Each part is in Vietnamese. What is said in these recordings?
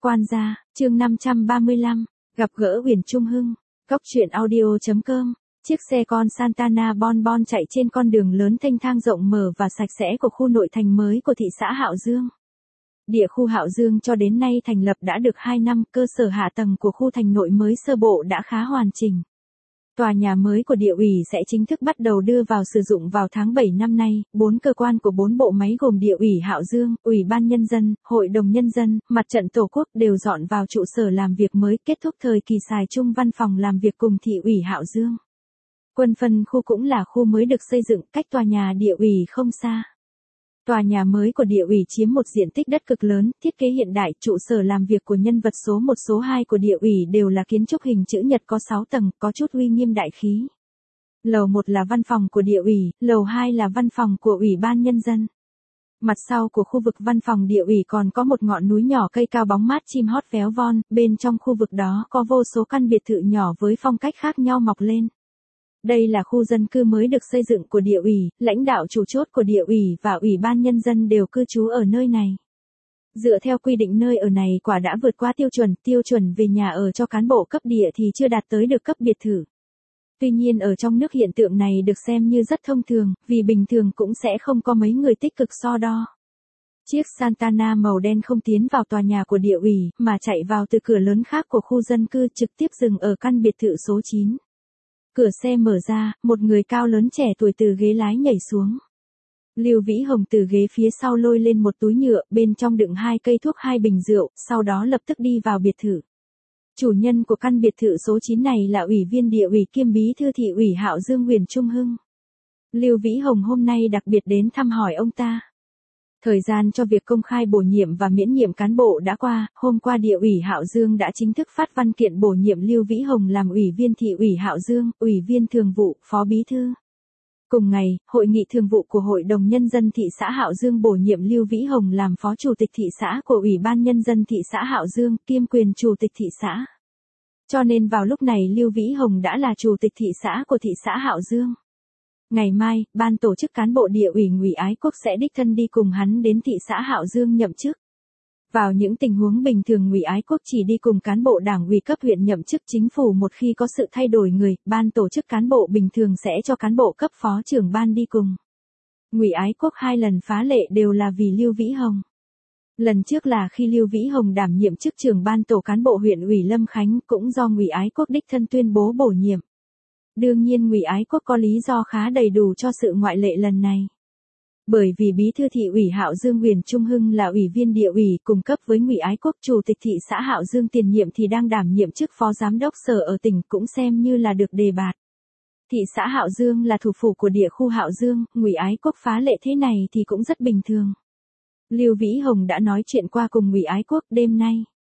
Quan gia, chương 535, gặp gỡ Uyển Trung Hưng. Cóc truyện audio.com. Chiếc xe con Santana Bon Bon chạy trên con đường lớn thênh thang rộng mở và sạch sẽ của khu nội thành mới của thị xã Hạo Dương. Địa khu Hạo Dương cho đến nay thành lập đã được 2 năm, cơ sở hạ tầng của khu thành nội mới sơ bộ đã khá hoàn chỉnh. Tòa nhà mới của địa ủy sẽ chính thức bắt đầu đưa vào sử dụng vào tháng 7 năm nay. 4 cơ quan của 4 bộ máy gồm địa ủy Hạo Dương, Ủy ban Nhân dân, Hội đồng Nhân dân, Mặt trận Tổ quốc đều dọn vào trụ sở làm việc mới, kết thúc thời kỳ xài chung văn phòng làm việc cùng thị ủy Hạo Dương. Quân phân khu cũng là khu mới được xây dựng cách tòa nhà địa ủy không xa. Tòa nhà mới của địa ủy chiếm một diện tích đất cực lớn, thiết kế hiện đại, trụ sở làm việc của nhân vật số 1 số 2 của địa ủy đều là kiến trúc hình chữ nhật có 6 tầng, có chút uy nghiêm đại khí. Lầu 1 là văn phòng của địa ủy, lầu 2 là văn phòng của Ủy ban Nhân dân. Mặt sau của khu vực văn phòng địa ủy còn có một ngọn núi nhỏ cây cao bóng mát chim hót véo von, bên trong khu vực đó có vô số căn biệt thự nhỏ với phong cách khác nhau mọc lên. Đây là khu dân cư mới được xây dựng của địa ủy, lãnh đạo chủ chốt của địa ủy và Ủy ban Nhân dân đều cư trú ở nơi này. Dựa theo quy định nơi ở này quả đã vượt qua tiêu chuẩn về nhà ở cho cán bộ cấp địa thì chưa đạt tới được cấp biệt thự. Tuy nhiên ở trong nước hiện tượng này được xem như rất thông thường, vì bình thường cũng sẽ không có mấy người tích cực so đo. Chiếc Santana màu đen không tiến vào tòa nhà của địa ủy, mà chạy vào từ cửa lớn khác của khu dân cư trực tiếp dừng ở căn biệt thự số 9. Cửa xe mở ra, một người cao lớn trẻ tuổi từ ghế lái nhảy xuống. Lưu Vĩ Hồng từ ghế phía sau lôi lên một túi nhựa, bên trong đựng 2 cây thuốc 2 bình rượu, sau đó lập tức đi vào biệt thự. Chủ nhân của căn biệt thự số 9 này là Ủy viên địa ủy kiêm bí thư thị ủy Hạo Dương Uyển Trung Hưng. Lưu Vĩ Hồng hôm nay đặc biệt đến thăm hỏi ông ta. Thời gian cho việc công khai bổ nhiệm và miễn nhiệm cán bộ đã qua, hôm qua địa ủy Hạo Dương đã chính thức phát văn kiện bổ nhiệm Lưu Vĩ Hồng làm ủy viên thị ủy Hạo Dương, ủy viên thường vụ, phó bí thư. Cùng ngày, hội nghị thường vụ của Hội đồng Nhân dân thị xã Hạo Dương bổ nhiệm Lưu Vĩ Hồng làm phó chủ tịch thị xã của Ủy ban Nhân dân thị xã Hạo Dương, kiêm quyền chủ tịch thị xã. Cho nên vào lúc này Lưu Vĩ Hồng đã là chủ tịch thị xã của thị xã Hạo Dương. Ngày mai, ban tổ chức cán bộ địa ủy Ngụy Ái Quốc sẽ đích thân đi cùng hắn đến thị xã Hạo Dương nhậm chức. Vào những tình huống bình thường Ngụy Ái Quốc chỉ đi cùng cán bộ đảng ủy cấp huyện nhậm chức chính phủ, một khi có sự thay đổi người, ban tổ chức cán bộ bình thường sẽ cho cán bộ cấp phó trưởng ban đi cùng. Ngụy Ái Quốc 2 lần phá lệ đều là vì Lưu Vĩ Hồng. Lần trước là khi Lưu Vĩ Hồng đảm nhiệm chức trưởng ban tổ cán bộ huyện ủy Lâm Khánh, cũng do Ngụy Ái Quốc đích thân tuyên bố bổ nhiệm. Đương nhiên Ngụy Ái Quốc có lý do khá đầy đủ cho sự ngoại lệ lần này. Bởi vì bí thư thị ủy Hạo Dương Uyển Trung Hưng là ủy viên địa ủy cùng cấp với Ngụy Ái Quốc, chủ tịch thị xã Hạo Dương tiền nhiệm thì đang đảm nhiệm chức phó giám đốc sở ở tỉnh, cũng xem như là được đề bạt. Thị xã Hạo Dương là thủ phủ của địa khu Hạo Dương, Ngụy Ái Quốc phá lệ thế này thì cũng rất bình thường. Lưu Vĩ Hồng đã nói chuyện qua cùng Ngụy Ái Quốc đêm nay.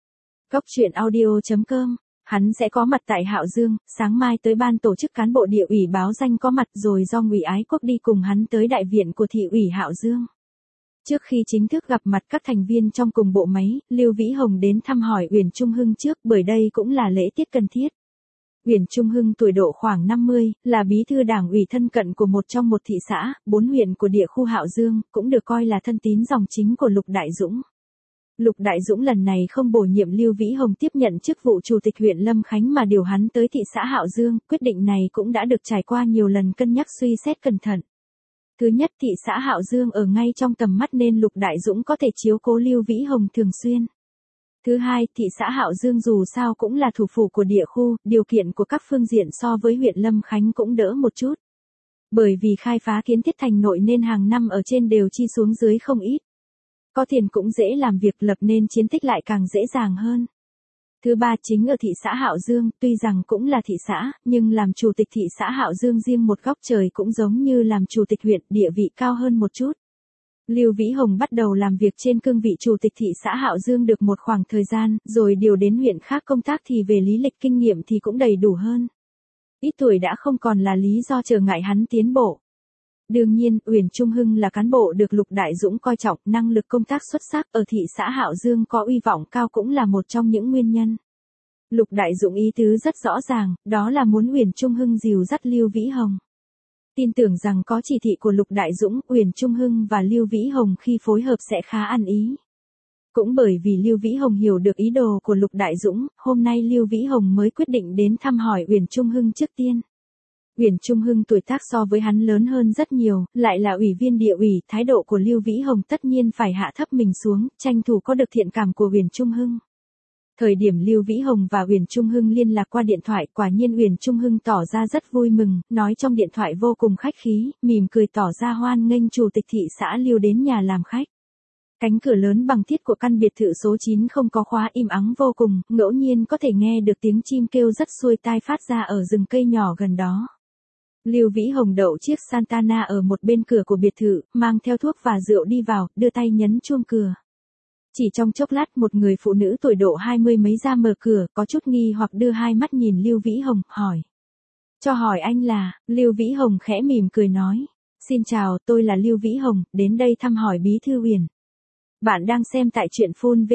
Cóc truyện audio.com. Hắn sẽ có mặt tại Hạo Dương, sáng mai tới ban tổ chức cán bộ địa ủy báo danh có mặt, rồi do Ngụy Ái Quốc đi cùng hắn tới đại viện của thị ủy Hạo Dương. Trước khi chính thức gặp mặt các thành viên trong cùng bộ máy, Lưu Vĩ Hồng đến thăm hỏi Uyển Trung Hưng trước, bởi đây cũng là lễ tiết cần thiết. Uyển Trung Hưng tuổi độ khoảng 50, là bí thư đảng ủy thân cận của một trong một thị xã, 4 huyện của địa khu Hạo Dương, cũng được coi là thân tín dòng chính của Lục Đại Dũng. Lục Đại Dũng lần này không bổ nhiệm Lưu Vĩ Hồng tiếp nhận chức vụ chủ tịch huyện Lâm Khánh mà điều hắn tới thị xã Hạo Dương, quyết định này cũng đã được trải qua nhiều lần cân nhắc suy xét cẩn thận. Thứ nhất, thị xã Hạo Dương ở ngay trong tầm mắt nên Lục Đại Dũng có thể chiếu cố Lưu Vĩ Hồng thường xuyên. Thứ hai, thị xã Hạo Dương dù sao cũng là thủ phủ của địa khu, điều kiện của các phương diện so với huyện Lâm Khánh cũng đỡ một chút. Bởi vì khai phá kiến thiết thành nội nên hàng năm ở trên đều chi xuống dưới không ít. Có tiền cũng dễ làm việc, lập nên chiến tích lại càng dễ dàng hơn. Thứ ba, chính ở thị xã Hạo Dương, tuy rằng cũng là thị xã, nhưng làm chủ tịch thị xã Hạo Dương riêng một góc trời cũng giống như làm chủ tịch huyện, địa vị cao hơn một chút. Lưu Vĩ Hồng bắt đầu làm việc trên cương vị chủ tịch thị xã Hạo Dương được một khoảng thời gian, rồi điều đến huyện khác công tác thì về lý lịch kinh nghiệm thì cũng đầy đủ hơn. Ít tuổi đã không còn là lý do trở ngại hắn tiến bộ. Đương nhiên, Uyển Trung Hưng là cán bộ được Lục Đại Dũng coi trọng, năng lực công tác xuất sắc, ở thị xã Hạo Dương có uy vọng cao cũng là một trong những nguyên nhân. Lục Đại Dũng ý tứ rất rõ ràng, đó là muốn Uyển Trung Hưng dìu dắt Lưu Vĩ Hồng. Tin tưởng rằng có chỉ thị của Lục Đại Dũng, Uyển Trung Hưng và Lưu Vĩ Hồng khi phối hợp sẽ khá ăn ý. Cũng bởi vì Lưu Vĩ Hồng hiểu được ý đồ của Lục Đại Dũng, hôm nay Lưu Vĩ Hồng mới quyết định đến thăm hỏi Uyển Trung Hưng trước tiên. Uyển Trung Hưng tuổi tác so với hắn lớn hơn rất nhiều, lại là ủy viên địa ủy, thái độ của Lưu Vĩ Hồng tất nhiên phải hạ thấp mình xuống, tranh thủ có được thiện cảm của Uyển Trung Hưng. Thời điểm Lưu Vĩ Hồng và Uyển Trung Hưng liên lạc qua điện thoại, quả nhiên Uyển Trung Hưng tỏ ra rất vui mừng, nói trong điện thoại vô cùng khách khí, mỉm cười tỏ ra hoan nghênh chủ tịch thị xã Lưu đến nhà làm khách. Cánh cửa lớn bằng thiết của căn biệt thự số 9 không có khóa, im ắng vô cùng, ngẫu nhiên có thể nghe được tiếng chim kêu rất xuôi tai phát ra ở rừng cây nhỏ gần đó. Lưu Vĩ Hồng đậu chiếc Santana ở một bên cửa của biệt thự, mang theo thuốc và rượu đi vào, đưa tay nhấn chuông cửa. Chỉ trong chốc lát một người phụ nữ tuổi độ 20 mấy ra mở cửa, có chút nghi hoặc đưa hai mắt nhìn Lưu Vĩ Hồng, hỏi. Cho hỏi anh là, Lưu Vĩ Hồng khẽ mỉm cười nói. Xin chào, tôi là Lưu Vĩ Hồng, đến đây thăm hỏi Bí thư Uyển. Bạn đang xem tại truyện phun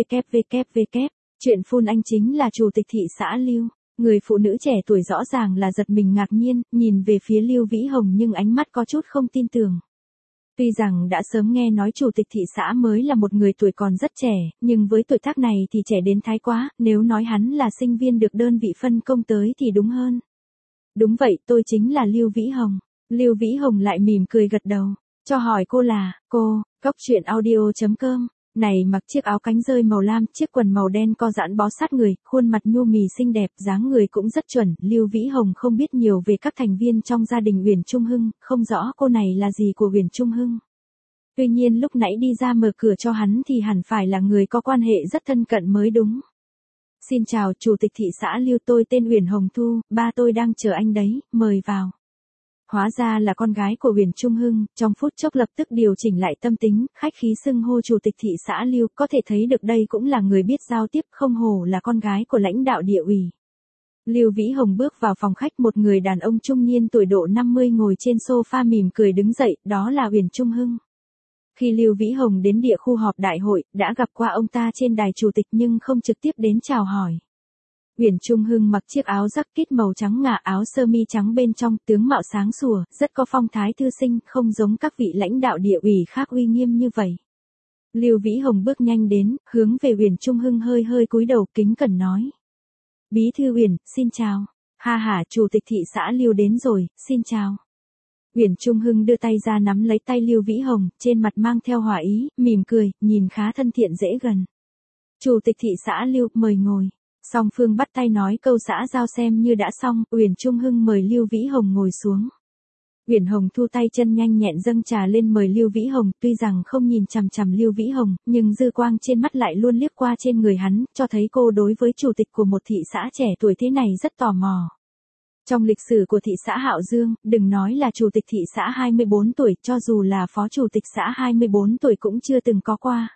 www. Truyện phun anh chính là chủ tịch thị xã Lưu. Người phụ nữ trẻ tuổi rõ ràng là giật mình ngạc nhiên, nhìn về phía Lưu Vĩ Hồng nhưng ánh mắt có chút không tin tưởng. Tuy rằng đã sớm nghe nói chủ tịch thị xã mới là một người tuổi còn rất trẻ, nhưng với tuổi tác này thì trẻ đến thái quá, nếu nói hắn là sinh viên được đơn vị phân công tới thì đúng hơn. Đúng vậy, tôi chính là Lưu Vĩ Hồng. Lưu Vĩ Hồng lại mỉm cười gật đầu. Cho hỏi cô là, cô, coctruyện.audio.com. Này mặc chiếc áo cánh rơi màu lam, chiếc quần màu đen co giãn bó sát người, khuôn mặt nhu mì xinh đẹp, dáng người cũng rất chuẩn. Lưu Vĩ Hồng không biết nhiều về các thành viên trong gia đình Uyển Trung Hưng, không rõ cô này là gì của Uyển Trung Hưng. Tuy nhiên lúc nãy đi ra mở cửa cho hắn thì hẳn phải là người có quan hệ rất thân cận mới đúng. Xin chào, chủ tịch thị xã Lưu, tôi tên Uyển Hồng Thu, ba tôi đang chờ anh đấy, mời vào. Hóa ra là con gái của Uyển Trung Hưng, trong phút chốc lập tức điều chỉnh lại tâm tính, khách khí xưng hô chủ tịch thị xã Lưu, có thể thấy được đây cũng là người biết giao tiếp, không hổ là con gái của lãnh đạo địa ủy. Lưu Vĩ Hồng bước vào phòng khách, một người đàn ông trung niên tuổi độ 50 ngồi trên sofa mỉm cười đứng dậy, đó là Uyển Trung Hưng. Khi Lưu Vĩ Hồng đến địa khu họp đại hội, đã gặp qua ông ta trên đài chủ tịch nhưng không trực tiếp đến chào hỏi. Uyển Trung Hưng mặc chiếc áo jacket màu trắng ngà, áo sơ mi trắng bên trong, tướng mạo sáng sủa, rất có phong thái thư sinh, không giống các vị lãnh đạo địa ủy khác uy nghiêm như vậy. Lưu Vĩ Hồng bước nhanh đến, hướng về Uyển Trung Hưng hơi hơi cúi đầu kính cẩn nói. Bí thư Uyển, xin chào. Ha ha, chủ tịch thị xã Lưu đến rồi, xin chào. Uyển Trung Hưng đưa tay ra nắm lấy tay Lưu Vĩ Hồng, trên mặt mang theo hòa ý, mỉm cười, nhìn khá thân thiện dễ gần. Chủ tịch thị xã Lưu, mời ngồi. Song phương bắt tay nói câu xã giao xem như đã xong, Uyển Trung Hưng mời Lưu Vĩ Hồng ngồi xuống. Uyển Hồng Thu tay chân nhanh nhẹn dâng trà lên mời Lưu Vĩ Hồng, tuy rằng không nhìn chằm chằm Lưu Vĩ Hồng, nhưng dư quang trên mắt lại luôn liếc qua trên người hắn, cho thấy cô đối với chủ tịch của một thị xã trẻ tuổi thế này rất tò mò. Trong lịch sử của thị xã Hạo Dương, đừng nói là chủ tịch thị xã 24 tuổi, cho dù là phó chủ tịch xã 24 tuổi cũng chưa từng có qua.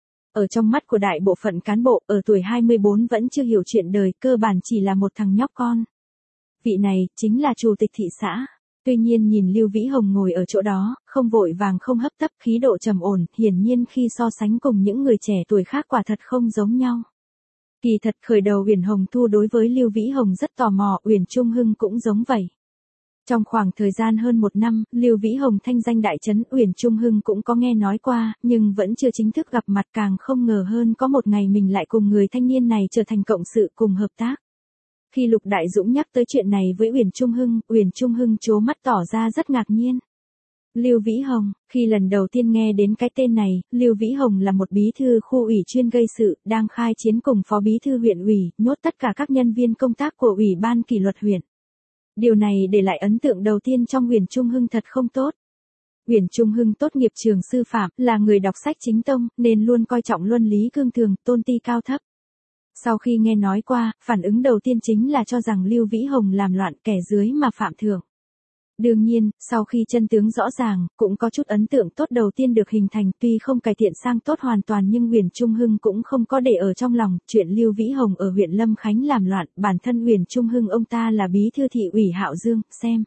Ở trong mắt của đại bộ phận cán bộ, ở tuổi 24 vẫn chưa hiểu chuyện đời, cơ bản chỉ là một thằng nhóc con. Vị này, chính là chủ tịch thị xã. Tuy nhiên nhìn Lưu Vĩ Hồng ngồi ở chỗ đó, không vội vàng không hấp tấp, khí độ trầm ổn, hiển nhiên khi so sánh cùng những người trẻ tuổi khác quả thật không giống nhau. Kỳ thật khởi đầu Uyển Hồng Thu đối với Lưu Vĩ Hồng rất tò mò, Uyển Trung Hưng cũng giống vậy. Trong khoảng thời gian hơn một năm, Lưu Vĩ Hồng thanh danh đại chấn, Uyển Trung Hưng cũng có nghe nói qua, nhưng vẫn chưa chính thức gặp mặt, càng không ngờ hơn có một ngày mình lại cùng người thanh niên này trở thành cộng sự cùng hợp tác. Khi Lục Đại Dũng nhắc tới chuyện này với Uyển Trung Hưng trố mắt tỏ ra rất ngạc nhiên. Lưu Vĩ Hồng, khi lần đầu tiên nghe đến cái tên này, Lưu Vĩ Hồng là một bí thư khu ủy chuyên gây sự, đang khai chiến cùng phó bí thư huyện ủy, nhốt tất cả các nhân viên công tác của ủy ban kỷ luật huyện. Điều này để lại ấn tượng đầu tiên trong Uyển Trung Hưng thật không tốt. Uyển Trung Hưng tốt nghiệp trường sư phạm, là người đọc sách chính tông, nên luôn coi trọng luân lý cương thường, tôn ti cao thấp. Sau khi nghe nói qua, phản ứng đầu tiên chính là cho rằng Lưu Vĩ Hồng làm loạn, kẻ dưới mà phạm thượng. Đương nhiên, sau khi chân tướng rõ ràng, cũng có chút ấn tượng tốt đầu tiên được hình thành, tuy không cải thiện sang tốt hoàn toàn nhưng Uyển Trung Hưng cũng không có để ở trong lòng, chuyện Lưu Vĩ Hồng ở huyện Lâm Khánh làm loạn, bản thân Uyển Trung Hưng ông ta là bí thư thị ủy Hạo Dương, xem.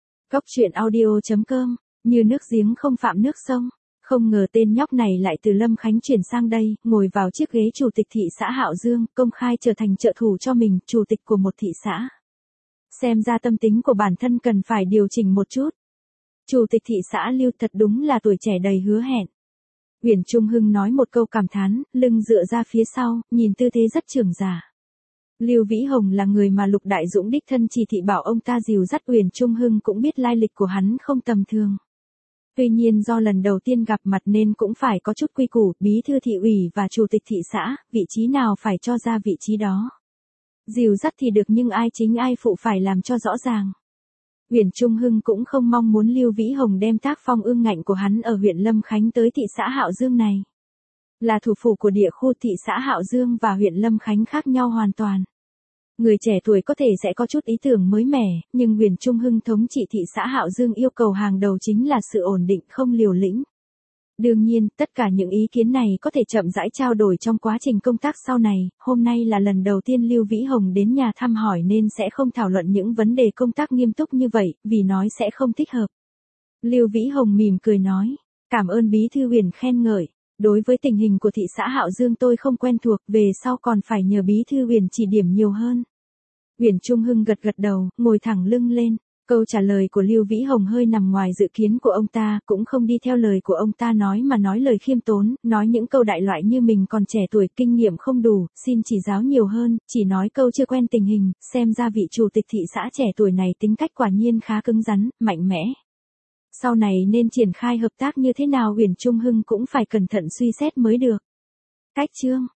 Coctruyện.audio.com, như nước giếng không phạm nước sông. Không ngờ tên nhóc này lại từ Lâm Khánh chuyển sang đây, ngồi vào chiếc ghế chủ tịch thị xã Hạo Dương, công khai trở thành trợ thủ cho mình, chủ tịch của một thị xã. Xem ra tâm tính của bản thân cần phải điều chỉnh một chút. Chủ tịch thị xã Lưu thật đúng là tuổi trẻ đầy hứa hẹn. Uyển Trung Hưng nói một câu cảm thán, lưng dựa ra phía sau, nhìn tư thế rất trưởng giả. Lưu Vĩ Hồng là người mà Lục Đại Dũng đích thân chỉ thị bảo ông ta dìu dắt, Uyển Trung Hưng cũng biết lai lịch của hắn không tầm thường. Tuy nhiên do lần đầu tiên gặp mặt nên cũng phải có chút quy củ, bí thư thị ủy và chủ tịch thị xã, vị trí nào phải cho ra vị trí đó. Dìu dắt thì được nhưng ai chính ai phụ phải làm cho rõ ràng. Uyển Trung Hưng cũng không mong muốn Lưu Vĩ Hồng đem tác phong ương ngạnh của hắn ở huyện Lâm Khánh tới thị xã Hạo Dương này. Là thủ phủ của địa khu, thị xã Hạo Dương và huyện Lâm Khánh khác nhau hoàn toàn. Người trẻ tuổi có thể sẽ có chút ý tưởng mới mẻ, nhưng Uyển Trung Hưng thống trị thị xã Hạo Dương yêu cầu hàng đầu chính là sự ổn định, không liều lĩnh. Đương nhiên, tất cả những ý kiến này có thể chậm rãi trao đổi trong quá trình công tác sau này, hôm nay là lần đầu tiên Lưu Vĩ Hồng đến nhà thăm hỏi nên sẽ không thảo luận những vấn đề công tác nghiêm túc như vậy, vì nói sẽ không thích hợp. Lưu Vĩ Hồng mỉm cười nói, cảm ơn bí thư Uyển khen ngợi. Đối với tình hình của thị xã Hạo Dương tôi không quen thuộc, về sau còn phải nhờ bí thư Uyển chỉ điểm nhiều hơn. Uyển Trung Hưng gật gật đầu, ngồi thẳng lưng lên. Câu trả lời của Lưu Vĩ Hồng hơi nằm ngoài dự kiến của ông ta, cũng không đi theo lời của ông ta nói mà nói lời khiêm tốn, nói những câu đại loại như mình còn trẻ tuổi, kinh nghiệm không đủ, xin chỉ giáo nhiều hơn, chỉ nói câu chưa quen tình hình, xem ra vị chủ tịch thị xã trẻ tuổi này tính cách quả nhiên khá cứng rắn, mạnh mẽ. Sau này nên triển khai hợp tác như thế nào Uyển Trung Hưng cũng phải cẩn thận suy xét mới được. Cách chương